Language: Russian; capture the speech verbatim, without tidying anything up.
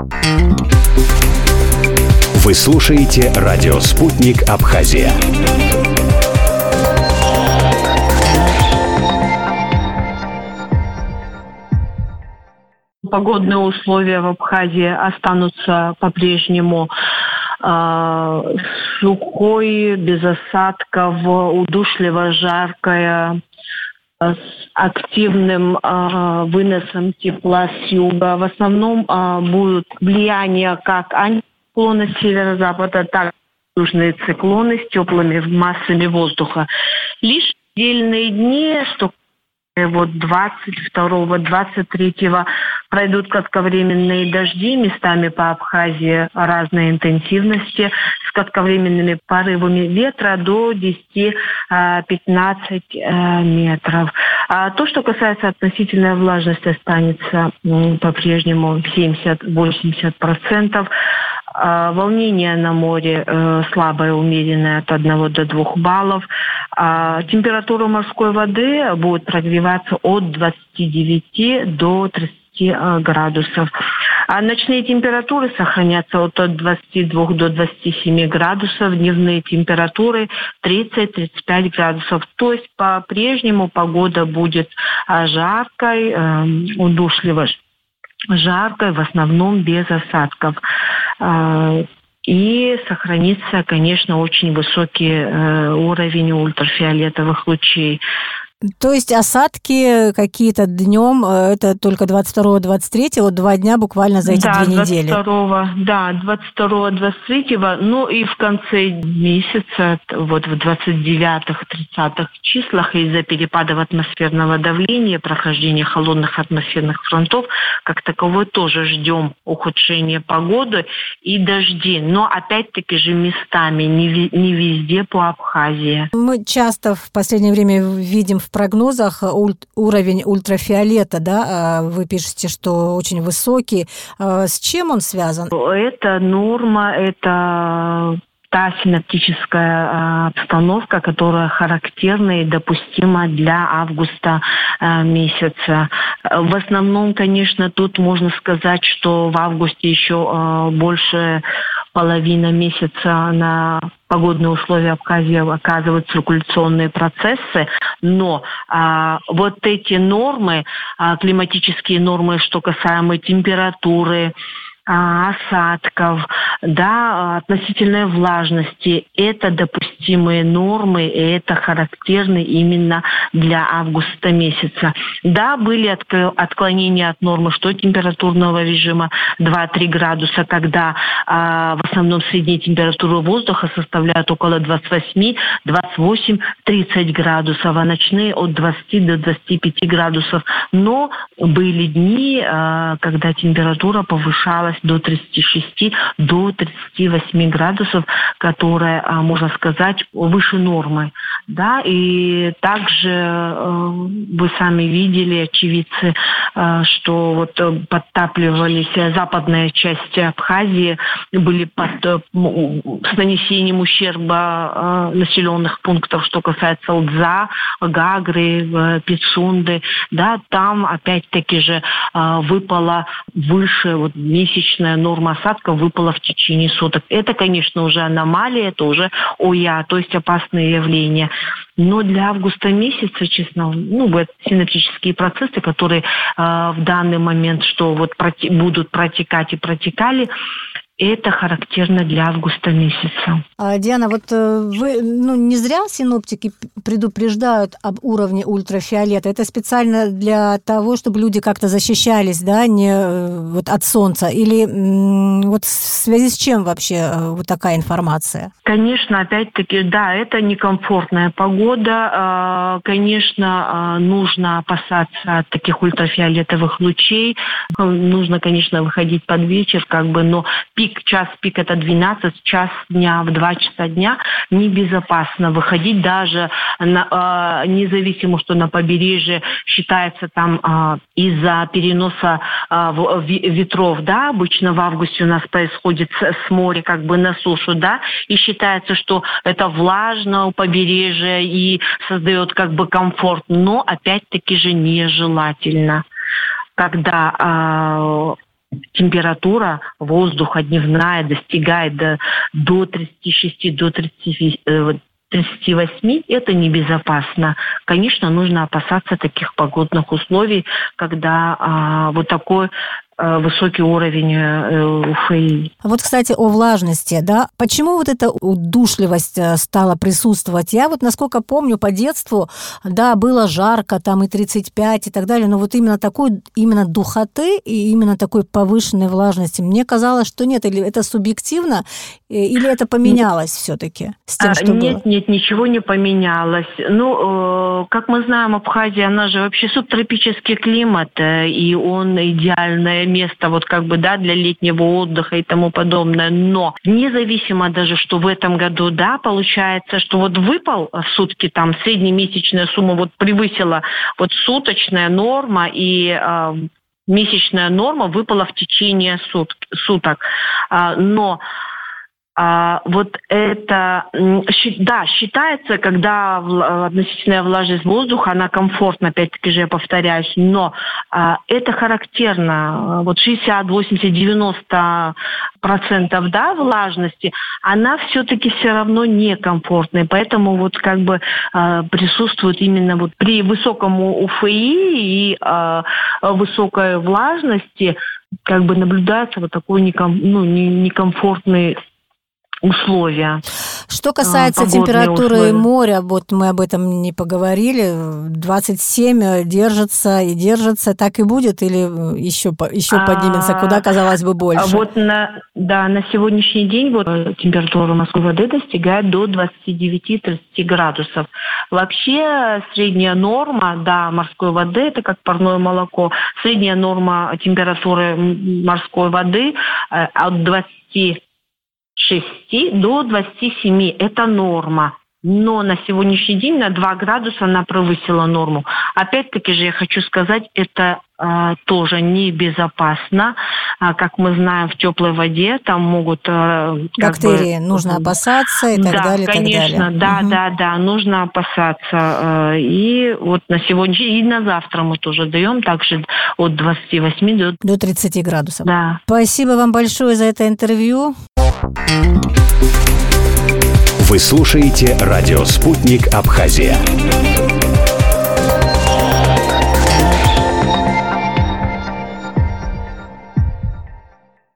Вы слушаете радио «Спутник Абхазия». Погодные условия в Абхазии останутся по-прежнему э, сухой, без осадков, удушливо жаркое, с активным э, выносом тепла с юга. В основном э, будут влияние как антициклона северо-запада, так и южные циклоны с теплыми массами воздуха. Лишь отдельные дни, что вот двадцать второго двадцать третьего пройдут кратковременные дожди, местами по Абхазии разной интенсивности, с кратковременными порывами ветра до десять-пятнадцать метров. А то, что касается относительной влажности, останется по-прежнему семьдесят-восемьдесят процентов. Волнение на море э, слабое, умеренное от одного до двух баллов. А температура морской воды будет прогреваться от двадцати девяти до тридцати градусов. А ночные температуры сохранятся от двадцати двух до двадцати семи градусов. Дневные температуры тридцать-тридцать пять градусов. То есть по-прежнему погода будет жаркой, э, удушливой. Жарко, в основном без осадков. И сохранится, конечно, очень высокий уровень ультрафиолетовых лучей. То есть осадки какие-то днем, это только двадцать второго двадцать третьего, вот два дня буквально за эти да, две недели. двадцать второго, да, двадцать второго двадцать третьего, ну и в конце месяца, вот в двадцать девятых-тридцатых числах из-за перепадов атмосферного давления, прохождения холодных атмосферных фронтов, как таковой тоже ждем ухудшения погоды и дожди, но опять-таки же местами, не, не везде по Абхазии. Мы часто в последнее время видим в прогнозах уровень ультрафиолета, да, вы пишете, что очень высокий. С чем он связан? Это норма, это та синаптическая обстановка, которая характерна и допустима для августа месяца. В основном, конечно, тут можно сказать, что в августе еще больше половина месяца на погодные условия Абхазии оказывают циркуляционные процессы, но а, вот эти нормы, а, климатические нормы, что касаемо температуры, осадков, да, относительной влажности. Это допустимые нормы, и это характерно именно для августа месяца. Да, были отклонения от нормы, что температурного режима два-три градуса, когда а, в основном средняя температура воздуха составляет около двадцать восемь, двадцать восемь, тридцать градусов, а ночные от двадцати до двадцати пяти градусов. Но были дни, а, когда температура повышалась до тридцати шести, до тридцати восьми градусов, которая, можно сказать, выше нормы. Да? И также э, вы сами видели, очевидцы, э, что вот подтапливались западная часть Абхазии, были под, э, с нанесением ущерба э, населенных пунктов, что касается Лдза, Гагры, Пицунды. Да? Там опять-таки же э, выпало выше вот, месячная норма осадков выпала в течение суток. Это, конечно, уже аномалия, это уже ОЯ, то есть опасные явления. Но для августа месяца, честно, ну, вот синаптические процессы, которые э, в данный момент, что вот проти- будут протекать и протекали, это характерно для августа месяца. А, Диана, вот вы, ну, не зря синоптики предупреждают об уровне ультрафиолета. Это специально для того, чтобы люди как-то защищались, да, не вот от солнца? Или вот в связи с чем вообще вот такая информация? Конечно, опять-таки, да, это некомфортная погода. Конечно, нужно опасаться от таких ультрафиолетовых лучей. Нужно, конечно, выходить под вечер, как бы, но пик Пик, час пик это двенадцать, час дня в два часа дня небезопасно выходить даже на, э, независимо, что на побережье считается там э, из-за переноса э, в, в, ветров, да, обычно в августе у нас происходит с, с моря как бы на сушу, да, и считается, что это влажно у побережья и создает как бы комфорт, но опять-таки же нежелательно. Когда э, температура воздуха дневная достигает до, до тридцати шести, до тридцати восьми, это небезопасно. Конечно, нужно опасаться таких погодных условий, когда а, вот такой а, высокий уровень а, УФИ. Вот, кстати, о влажности, да, почему вот эта удушливость стала присутствовать? Я вот, насколько помню, по детству, да, было жарко, там и тридцать пять и так далее, но вот именно такой, именно духоты и именно такой повышенной влажности, мне казалось, что нет, или это субъективно, или это поменялось все-таки с тем, что Нет, было? нет, ничего не поменялось. Ну, э, как мы знаем, Абхазия, она же вообще субтропический климат, э, и он идеальное место вот как бы, да, для летнего отдыха и тому подобное. Но независимо даже, что в этом году, да, получается, что вот выпал в сутки, там среднемесячная сумма вот превысила вот суточная норма, и э, месячная норма выпала в течение сут, суток. А, но А, вот это, да, считается, когда относительная влажность воздуха, она комфортна, опять-таки же я повторяюсь, но а, это характерно, вот шестьдесят, восемьдесят, девяносто процентов, да, влажности, она все-таки все равно некомфортная, поэтому вот как бы а, присутствует именно вот при высоком УФИ и а, высокой влажности, как бы наблюдается вот такой неком, ну, некомфортный условия. Что касается Погодные температуры условия. моря, вот мы об этом не поговорили, двадцать семь держится и держится, так и будет, или еще, еще поднимется, куда, казалось бы, больше? Вот на, да, на сегодняшний день вот температура морской воды достигает до двадцати девяти - тридцати градусов. Вообще средняя норма, да, морской воды, это как парное молоко, средняя норма температуры морской воды от двадцати шести до двадцати семи. Это норма. Но на сегодняшний день на два градуса она превысила норму. Опять-таки же я хочу сказать, это э, тоже небезопасно. А, как мы знаем, в теплой воде там могут... Э, бактерии, бы, нужно опасаться и так да, далее. Конечно, так далее. да, угу. да, да, нужно опасаться. Э, и вот на сегодня, и на завтра мы тоже даем также от двадцати восьми до... До тридцати градусов. Да. Спасибо вам большое за это интервью. Вы слушаете радио «Спутник Абхазия».